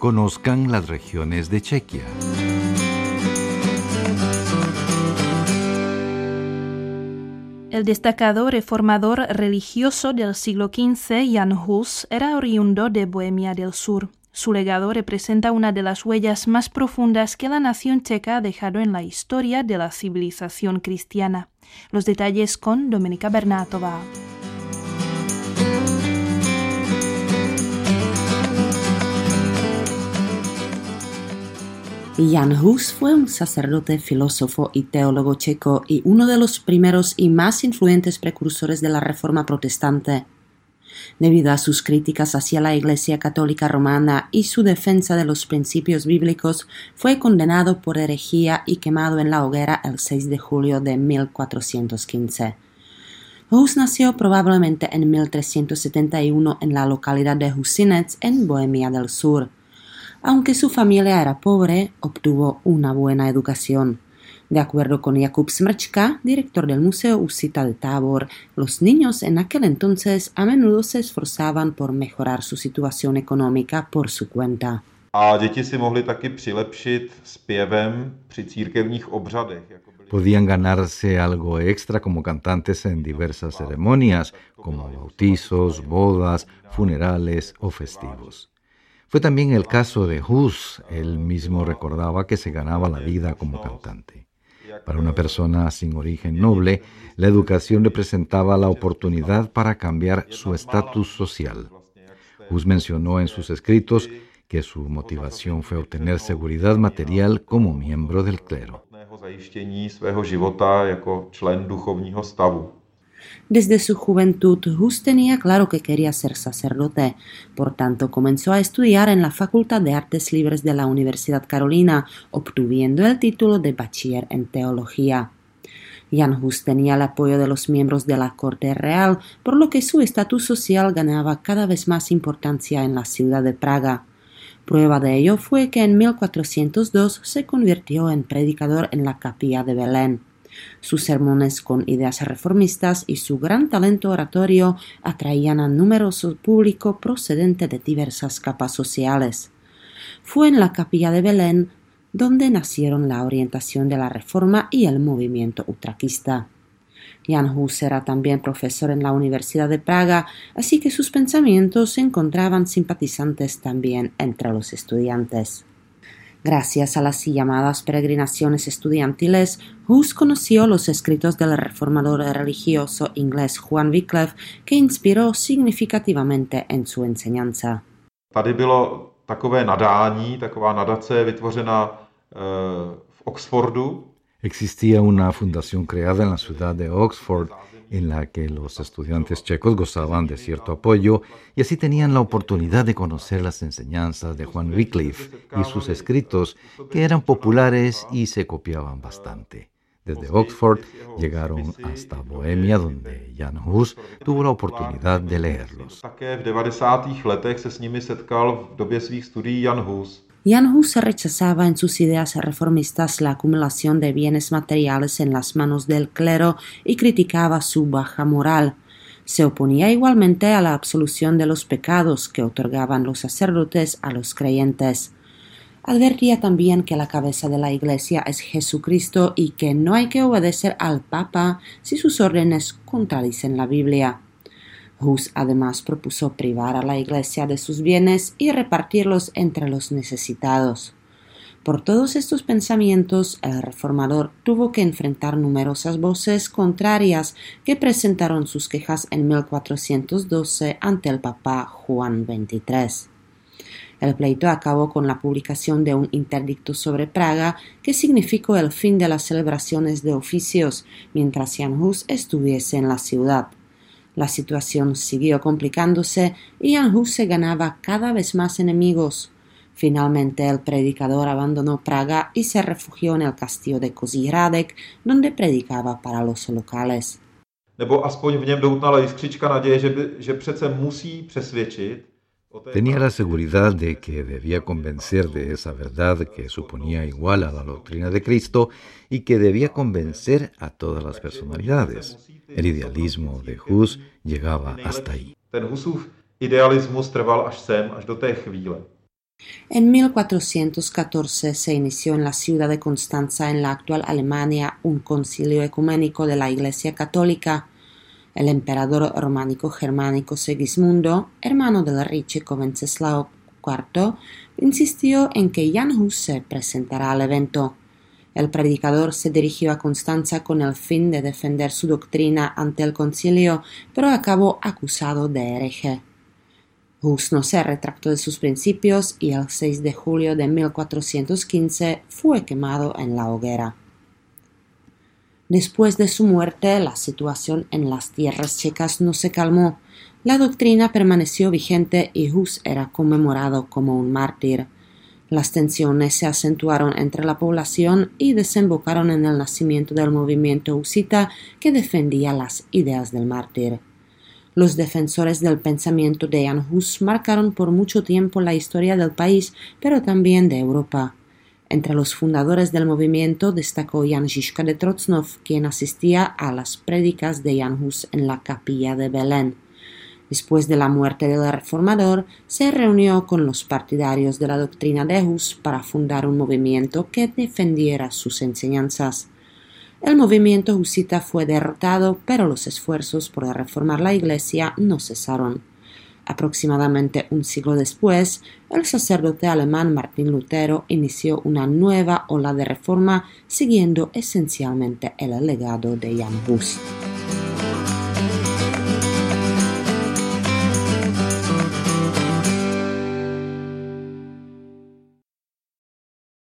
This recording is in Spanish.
conozcan las regiones de Chequia. El destacado reformador religioso del siglo XV, Jan Hus, era oriundo de Bohemia del Sur. Su legado representa una de las huellas más profundas que la nación checa ha dejado en la historia de la civilización cristiana. Los detalles con Domenica Bernatova. Jan Hus fue un sacerdote, filósofo y teólogo checo y uno de los primeros y más influyentes precursores de la Reforma protestante. Debido a sus críticas hacia la Iglesia Católica Romana y su defensa de los principios bíblicos, fue condenado por herejía y quemado en la hoguera el 6 de julio de 1415. Hus nació probablemente en 1371 en la localidad de Husinec, en Bohemia del Sur. Aunque su familia era pobre, obtuvo una buena educación. De acuerdo con Jakub Smrčka, director del Museo Husita de Tábor, los niños en aquel entonces a menudo se esforzaban por mejorar su situación económica por su cuenta. A děti si mohly taky přilepšit zpěvem při církevních obřadech. Podían ganarse algo extra como cantantes en diversas ceremonias, como bautizos, bodas, funerales o festivos. Fue también el caso de Hus. Él mismo recordaba que se ganaba la vida como cantante. Para una persona sin origen noble, la educación representaba la oportunidad para cambiar su estatus social. Hus mencionó en sus escritos que su motivación fue obtener seguridad material como miembro del clero. Desde su juventud, Hus tenía claro que quería ser sacerdote. Por tanto, comenzó a estudiar en la Facultad de Artes Libres de la Universidad Carolina, obteniendo el título de bachiller en teología. Jan Hus tenía el apoyo de los miembros de la corte real, por lo que su estatus social ganaba cada vez más importancia en la ciudad de Praga. Prueba de ello fue que en 1402 se convirtió en predicador en la capilla de Belén. Sus sermones con ideas reformistas y su gran talento oratorio atraían a numeroso público procedente de diversas capas sociales. Fue en la capilla de Belén donde nacieron la orientación de la Reforma y el movimiento utraquista. Jan Hus era también profesor en la Universidad de Praga, así que sus pensamientos encontraban simpatizantes también entre los estudiantes. Gracias a las llamadas peregrinaciones estudiantiles, Hus conoció los escritos del reformador religioso inglés Juan Wycliffe, que inspiró significativamente en su enseñanza. Tady bylo takové nadání, taková nadace vytvořena v Oxfordu. Existía una fundación creada en la ciudad de Oxford en la que los estudiantes checos gozaban de cierto apoyo y así tenían la oportunidad de conocer las enseñanzas de Juan Wycliffe y sus escritos, que eran populares y se copiaban bastante. Desde Oxford llegaron hasta Bohemia, donde Jan Hus tuvo la oportunidad de leerlos. Také v 90. letech se s nimi setkal v době svých studií Jan Hus. Jan Hus rechazaba en sus ideas reformistas la acumulación de bienes materiales en las manos del clero y criticaba su baja moral. Se oponía igualmente a la absolución de los pecados que otorgaban los sacerdotes a los creyentes. Advertía también que la cabeza de la Iglesia es Jesucristo y que no hay que obedecer al Papa si sus órdenes contradicen la Biblia. Hus además propuso privar a la Iglesia de sus bienes y repartirlos entre los necesitados. Por todos estos pensamientos, el reformador tuvo que enfrentar numerosas voces contrarias que presentaron sus quejas en 1412 ante el Papa Juan XXIII. El pleito acabó con la publicación de un interdicto sobre Praga que significó el fin de las celebraciones de oficios mientras Jan Hus estuviese en la ciudad. La situación siguió complicándose y Jan Hus se ganaba cada vez más enemigos. Finalmente el predicador abandonó Praga y se refugió en el castillo de Kozihradek, donde predicaba para los locales. Nebo aspoň v něm doutnala jiskřička naděje, že přece musí přesvědčit. Tenía la seguridad de que debía convencer de esa verdad que suponía igual a la doctrina de Cristo y que debía convencer a todas las personalidades. El idealismo de Hus llegaba hasta ahí. Ten Husův idealismus trval až sem, až do té chvíle. En 1414 se inició en la ciudad de Constanza, en la actual Alemania, un concilio ecuménico de la Iglesia Católica. El emperador románico-germánico Segismundo, hermano del rey checo Wenceslao IV, insistió en que Jan Hus se presentara al evento. El predicador se dirigió a Constanza con el fin de defender su doctrina ante el concilio, pero acabó acusado de hereje. Hus no se retractó de sus principios y el 6 de julio de 1415 fue quemado en la hoguera. Después de su muerte, la situación en las tierras checas no se calmó. La doctrina permaneció vigente y Hus era conmemorado como un mártir. Las tensiones se acentuaron entre la población y desembocaron en el nacimiento del movimiento husita que defendía las ideas del mártir. Los defensores del pensamiento de Jan Hus marcaron por mucho tiempo la historia del país, pero también de Europa. Entre los fundadores del movimiento destacó Jan Žižka de Trocnov, quien asistía a las prédicas de Jan Hus en la capilla de Belén. Después de la muerte del reformador, se reunió con los partidarios de la doctrina de Hus para fundar un movimiento que defendiera sus enseñanzas. El movimiento husita fue derrotado, pero los esfuerzos por reformar la Iglesia no cesaron. Aproximadamente un siglo después, el sacerdote alemán Martín Lutero inició una nueva ola de reforma siguiendo esencialmente el legado de Jan Hus.